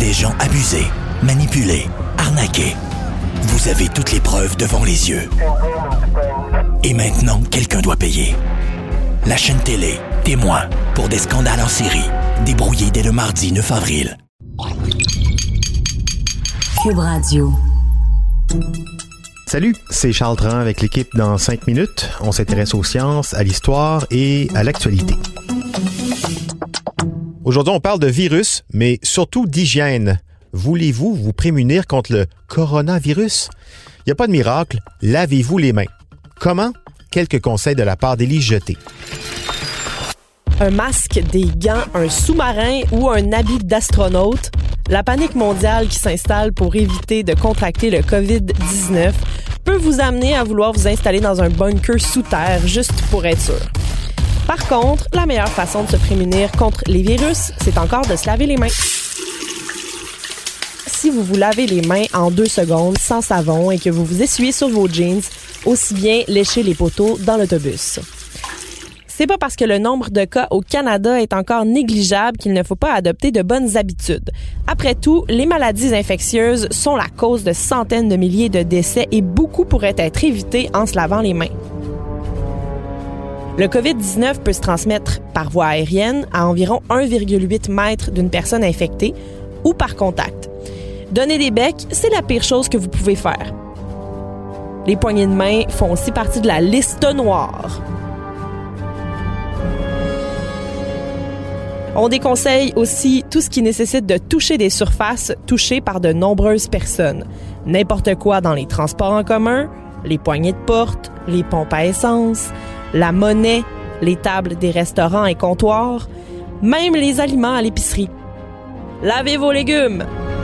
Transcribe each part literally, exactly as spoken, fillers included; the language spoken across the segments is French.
des gens abusés, manipulés, arnaqués. Vous avez toutes les preuves devant les yeux. Et maintenant, quelqu'un doit payer. La chaîne télé, témoin, pour des scandales en série, débrouillés dès le mardi neuf avril. Cube Radio. Salut, c'est Charles Dran avec l'équipe dans cinq minutes. On s'intéresse aux sciences, à l'histoire et à l'actualité. Aujourd'hui, on parle de virus, mais surtout d'hygiène. Voulez-vous vous prémunir contre le coronavirus? Il n'y a pas de miracle, lavez-vous les mains. Comment? Quelques conseils de la part d'Élise Jeté. Un masque, des gants, un sous-marin ou un habit d'astronaute, la panique mondiale qui s'installe pour éviter de contracter le covid dix-neuf peut vous amener à vouloir vous installer dans un bunker sous terre juste pour être sûr. Par contre, la meilleure façon de se prémunir contre les virus, c'est encore de se laver les mains. Si vous vous lavez les mains en deux secondes sans savon et que vous vous essuyez sur vos jeans, aussi bien lécher les poteaux dans l'autobus. C'est pas parce que le nombre de cas au Canada est encore négligeable qu'il ne faut pas adopter de bonnes habitudes. Après tout, les maladies infectieuses sont la cause de centaines de milliers de décès et beaucoup pourraient être évités en se lavant les mains. Le covid dix-neuf peut se transmettre par voie aérienne à environ un virgule huit mètres d'une personne infectée ou par contact. Donner des becs, c'est la pire chose que vous pouvez faire. Les poignées de main font aussi partie de la liste noire. On déconseille aussi tout ce qui nécessite de toucher des surfaces touchées par de nombreuses personnes. N'importe quoi dans les transports en commun, les poignées de porte, les pompes à essence, la monnaie, les tables des restaurants et comptoirs, même les aliments à l'épicerie. Lavez vos légumes!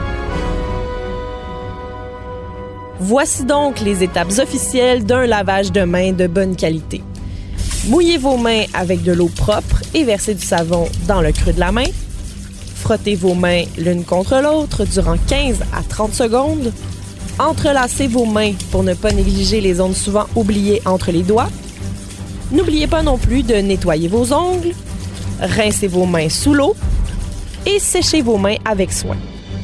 Voici donc les étapes officielles d'un lavage de mains de bonne qualité. Mouillez vos mains avec de l'eau propre et versez du savon dans le creux de la main. Frottez vos mains l'une contre l'autre durant quinze à trente secondes. Entrelacez vos mains pour ne pas négliger les zones souvent oubliées entre les doigts. N'oubliez pas non plus de nettoyer vos ongles. Rincez vos mains sous l'eau et séchez vos mains avec soin.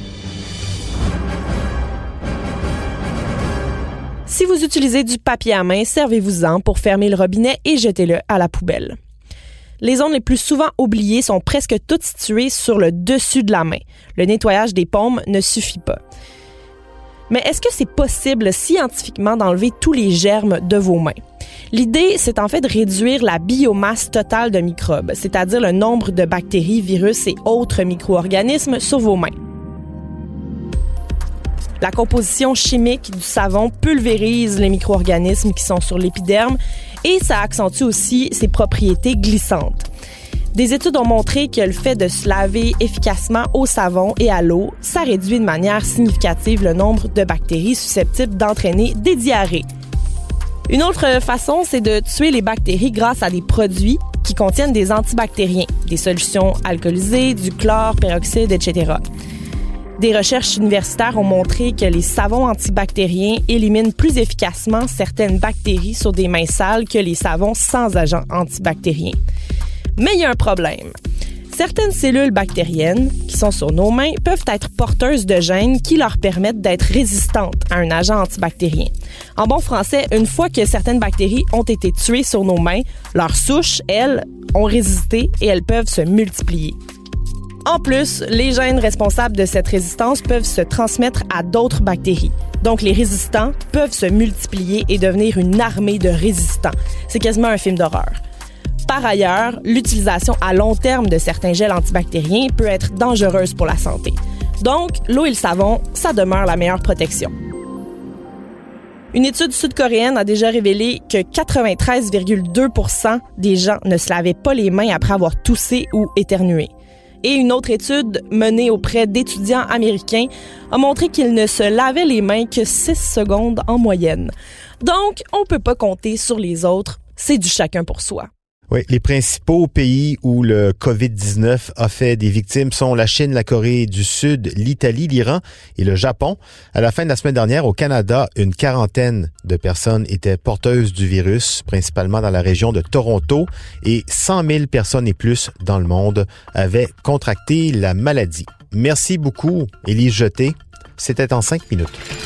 Si vous utilisez du papier à main, servez-vous-en pour fermer le robinet et jetez-le à la poubelle. Les zones les plus souvent oubliées sont presque toutes situées sur le dessus de la main. Le nettoyage des paumes ne suffit pas. Mais est-ce que c'est possible scientifiquement d'enlever tous les germes de vos mains? L'idée, c'est en fait de réduire la biomasse totale de microbes, c'est-à-dire le nombre de bactéries, virus et autres micro-organismes sur vos mains. La composition chimique du savon pulvérise les micro-organismes qui sont sur l'épiderme et ça accentue aussi ses propriétés glissantes. Des études ont montré que le fait de se laver efficacement au savon et à l'eau, ça réduit de manière significative le nombre de bactéries susceptibles d'entraîner des diarrhées. Une autre façon, c'est de tuer les bactéries grâce à des produits qui contiennent des antibactériens, des solutions alcoolisées, du chlore, peroxyde, et cetera. Des recherches universitaires ont montré que les savons antibactériens éliminent plus efficacement certaines bactéries sur des mains sales que les savons sans agents antibactériens. Mais il y a un problème. Certaines cellules bactériennes qui sont sur nos mains peuvent être porteuses de gènes qui leur permettent d'être résistantes à un agent antibactérien. En bon français, une fois que certaines bactéries ont été tuées sur nos mains, leurs souches, elles, ont résisté et elles peuvent se multiplier. En plus, les gènes responsables de cette résistance peuvent se transmettre à d'autres bactéries. Donc, les résistants peuvent se multiplier et devenir une armée de résistants. C'est quasiment un film d'horreur. Par ailleurs, l'utilisation à long terme de certains gels antibactériens peut être dangereuse pour la santé. Donc, l'eau et le savon, ça demeure la meilleure protection. Une étude sud-coréenne a déjà révélé que quatre-vingt-treize virgule deux pour cent des gens ne se lavaient pas les mains après avoir toussé ou éternué. Et une autre étude menée auprès d'étudiants américains a montré qu'ils ne se lavaient les mains que six secondes en moyenne. Donc, on peut pas compter sur les autres, c'est du chacun pour soi. Oui, les principaux pays où le covid dix-neuf a fait des victimes sont la Chine, la Corée du Sud, l'Italie, l'Iran et le Japon. À la fin de la semaine dernière, au Canada, une quarantaine de personnes étaient porteuses du virus, principalement dans la région de Toronto, et cent mille personnes et plus dans le monde avaient contracté la maladie. Merci beaucoup, Élise Jeté. C'était en cinq minutes.